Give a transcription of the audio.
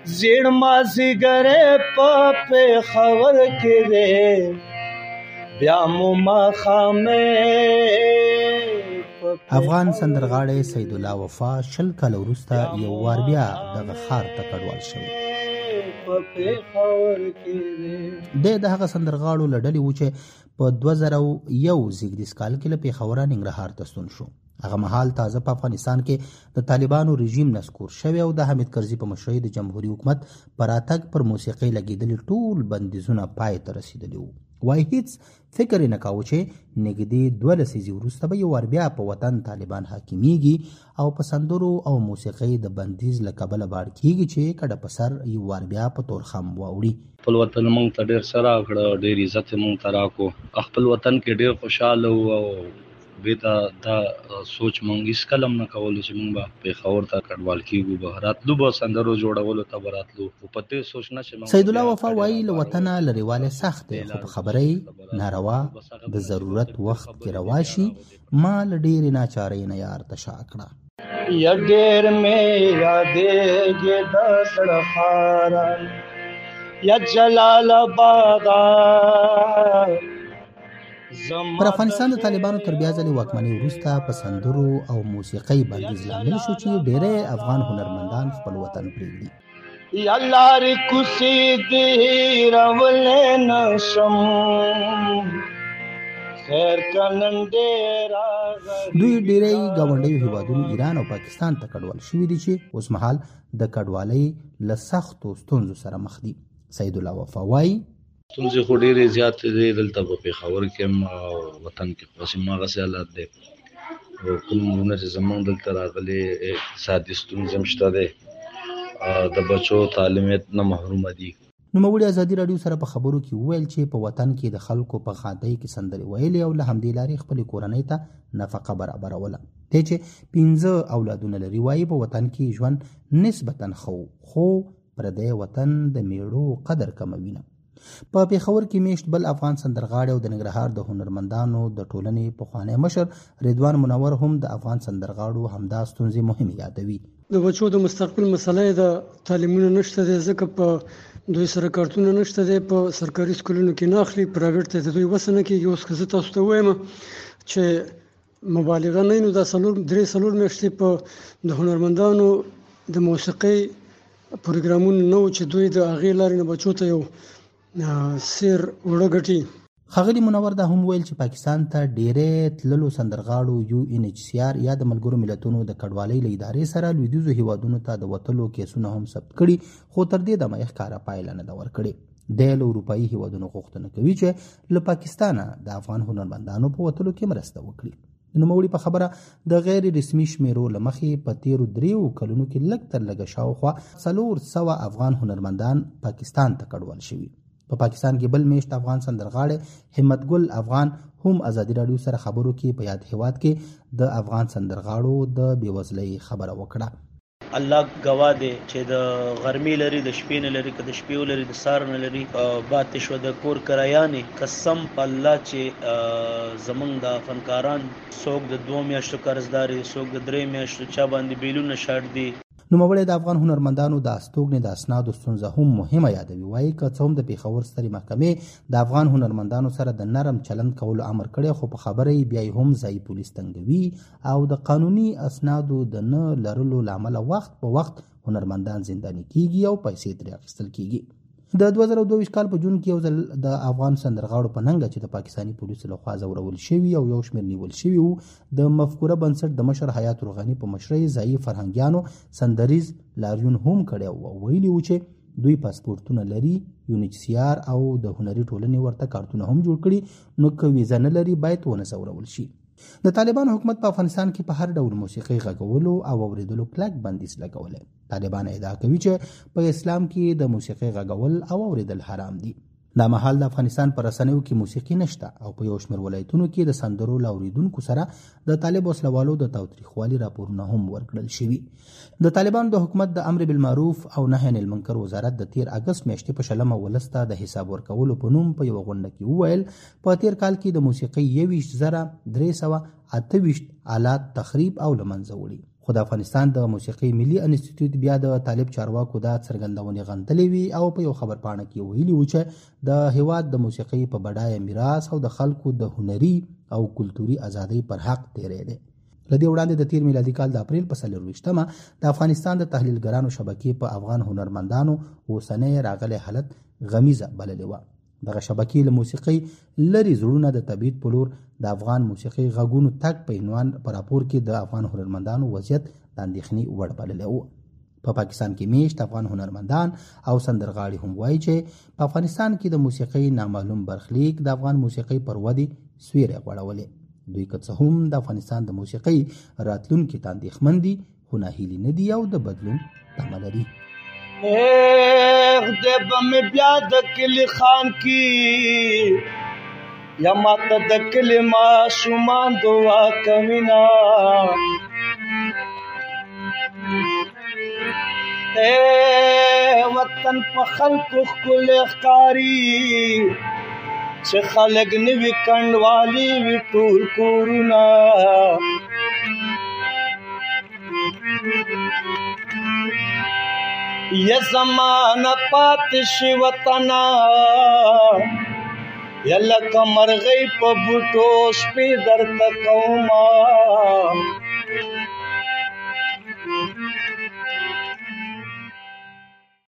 زیړ مازیګر په خبر کې دی بیا مو ماښامې. افغان سندرغاړی سید الله وفا 20 کاله وروسته یو وار بیا دغه ښار ته کډوال شوی. د هغه سندرغاړو له ډلې و چې په 2001 زیږدیز کال کې له پېښوره ننګرهار ته ستون شو. هغه مهال تازه په افغانستان کې د طالبانو رژیم نسکور شوی او د حامد کرزي په مشرۍ د جمهوریت حکومت پر راتګ پر موسیقۍ لګېدلي ټول بندیزونه پای ته رسېدلي وو. وایي هیڅ فکر یې نه کاوه چې نږدې 2 لسیزې وروسته به یو وار بیا په وطن طالبان حاکمیږي او په سندرو او موسیقۍ د بندیز له کبله باړ کېږي چې کډه په سر یو وار بیا په تورخم واوړي. خپل وطن مونږ ته ډېر څه راکړه، ډېر عزت یې مونږ ته راکړو. خپل وطن کې ډېر خوشحاله وو او بېرته دا سوچ مونږ هېڅکله هم نه کولو چې مونږ به پېښور ته کډوال کېږو، به راتلو، به سندرو جوړولو ته به راتلو. خو په دې سوچ نه چې سید الله وفا وایي له وطنه لرېوالی سخت دی، خو په خبره یې ناروا د ضرورت وخت کې روا شي. ما له ډېرې ناچارۍ نه یار ته شا کړه. یا ډېر مې یادېږي د زړه ښاره یا جلال آباد. پر افغانستان د طالبانو تر بیا ځلې واکمنۍ وروسته په سندرو او موسیقۍ بندیز لامل شو چې ډېری افغان هنرمندان خپل وطن پرېږدي. یا لارې کوڅې دې هېرولی نشم خیر که نن ډېر راغلی. دوی ډېری ګاونډیو هیوادونو ایران او پاکستان ته کډوال شوي دي چې اوس مهال د کډوالۍ له سختو ستونزو سره مخ دي. سید الله وفا وایي ستونزې خو ډېرې زیاتې دي دلته په پېښور کې هم او وطن کې خو هماغسې حالات دی. کوم نومونه چې زمونږ دلته راغلي اقتصادي ستونزې هم شته دی، د بچو تعلیمیت نه محرومه دي. نوموړي ازادي راډیو سره په خبرو کې وویل چې په وطن کې د خلکو په ښادۍ کې سندرې ویلې او له همدې لارې خپلې کورنۍ ته نفقه برابروله. دی چې 5 اولادونه لري وایي په وطن کې ژوند نسبتاً ښه خو پردی وطن د میړو قدر کموي نه. په پېښور کې میشت بل افغان سندرغاړی او د ننګرهار د هنرمندانو د ټولنې پخوانی مشر رضوان منور هم د افغان سندرغاړو همدا ستونزې مهمې یادوي. د بچو د مستقبل مسله د تعلیمونو نشته دی، ځکه په دوی سره کارتونه نشته دی، په سرکاري سکولونو کې نه اخلي، پرایویټ ته د دوی وسه نه کېږي. اوس که زه تاسو ته ووایم چې مبالغه نه وي نو دا 3-4 میاشتې په د هنرمندانو د موسیقۍ پروګرامونه نه و چې دوی د هغې لارې نه بچو ته یو سیر وړه ګټي. ښاغلي منور دا هم ویل چې پاکستان ته ډېری تللو سندرغاړو UNHCR یا د ملګرو ملتونو د کډوالۍ له ادارې سره لویدیځو هیوادونو ته د وتلو کیسونه هم ثبت کړي، خو تر دې دمه یې ښکاره پایله نه ده ورکړې. دی له اروپایي هیوادونو غوښتنه کوي چې له پاکستانه د افغان هنرمندانو په وتلو کې مرسته وکړي. د نوموړي په خبره د غیر رسمي شمیرو له مخې په تیرو 3 کلونو کې لږ تر لږه شاوخوا 400 افغان هنرمندان پاکستان ته کډوال شوي. په پاکستان کې بل میشت افغان سندرغاړی همت ګل افغان هم ازادي راډیو سره خبرو کې په یاد هیواد کې د افغان سندرغاړو د بېوزلۍ خبره وکړه. الله گواه دی چې د غرمې لري، د شپې نه لري، که د شپې ولري د سهار نه لري. باتې شوه د کور کرایانې، قسم په الله چې زمونږ د فنکاران څوک د 2 میاشتو قرضدار دي، څوک د 3 میاشتو، چا باندې بیلونه شاړ دي. نوموړی د افغان هنرمندانو د استوګنې د اسنادو ستونزه هم مهمه یادوي. وایي که څه هم د پېښور سترې محکمې د افغان هنرمندانو سره د نرم چلند کولو امر کړی، خو په خبره یې بیا هم ځایي پولیس تنګوي او د قانوني اسنادو د نه لرلو له امله وخت په وخت هنرمندان زنداني کیږي او پیسې ترې اخیستل کیږي. د 2022 کال په جون کې یو ځل د افغان سندرغاړو په ننګه چې د پاکستاني پولیسو لخوا ځورول شوي او یو شمېر نیول شوي وو، د مفکوره بنسټ د مشر حیات روغاني په مشرۍ ځایي فرهنګیانو سندریز لاریون هم کړی او ویلي وو چې دوی پاسپورتونه لري، UNHCR او د هنري ټولنې ورته کارتونه هم جوړ کړي، نو که ویزه نه لري باید ونه ځورول شي. د طالبانو حکومت په افغانستان کې په هر ډول موسیقۍ غږولو او اوریدلو کلک بندیز لګولی. طالبان ادعا کوي چې په اسلام کې د موسیقۍ غږول او اوریدل حرام دي. دا مهال د افغانستان په رسنیو کې موسیقي نشته او په یو شمېر ولایتونو کې د سندرو له اوریدونکو سره د طالب وسلوالو د تاوتریخوالي راپورونه هم ورکړل شوي. د طالبانو د حکومت د امر بالمعروف او نهي عن المنکر وزارت د 13 اګست میاشتې په 20 ولس ته د حساب ورکولو په نوم په یو غونډه کې وویل په تیر کال کې د موسیقۍ 21,328 آلات تخریب او له منځه وړي خو د افغانستان د موسیقي ملي انسټیټیوټ بیا د طالب چارواکو دا څرګندونې غندلې وي او په یو خبرپاڼه کې ویلي و چې د هیواد د موسیقي په بډایه میراث او د خلکو د هنري او کلتوري ازادۍ پر حق تیری دی. له دې وړاندې د تیر میلادي کال د اپریل په 24مه د افغانستان د تحلیلګرانو شبکې په افغان هنرمندانو اوسنی راغلی حالت غمیزه بللې وه. دغه شبکې له موسیقۍ لرې زړونه د تبعید په لور د افغان موسیقۍ غږونو تګ په عنوان په راپور کې د افغان هنرمندانو وضعیت د اندېښنې وړ بللی و. په پاکستان کې میشت افغان هنرمندان او سندرغاړي هم وایي چې په افغانستان کې د موسیقۍ نامعلوم برخلیک د افغان موسیقۍ پر ودې سیوری غوړولی. دوی که څه هم د افغانستان د موسیقۍ راتلونکي ته اندېښمن دي خو ناهیلي نه دي او د بدلون تمه لري. خدای به مې بیا د کلي خان کی یا ماته د کلي ماشومان دعا کوینا وطن په خلکو ښکلی ښکاري چې خلک نوي کنډوالي وي ټول کورونه یا زمانه پاتې شي وطنه یا لکه مرغۍ په بوټو شپې درته کومه